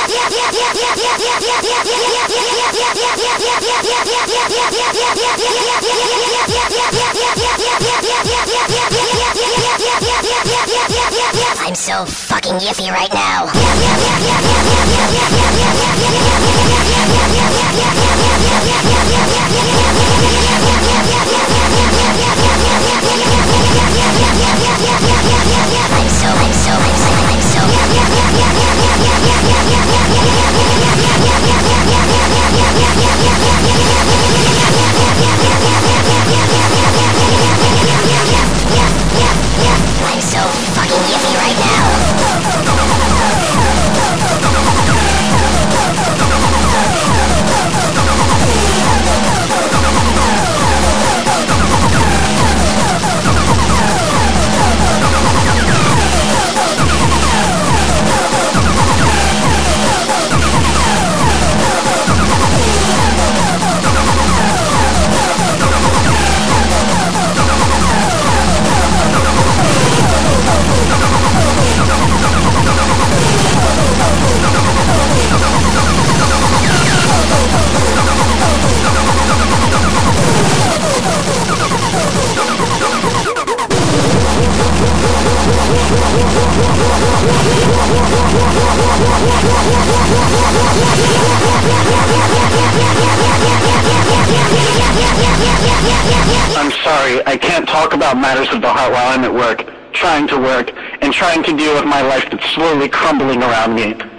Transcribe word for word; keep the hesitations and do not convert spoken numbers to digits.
I'm so fucking yippy right now. I'm so, I'm so, I'm so, I'm so. I'm so fucking yippy right now. I'm sorry, I can't talk about matters of the heart while I'm at work, trying to work, and trying to deal with my life that's slowly crumbling around me.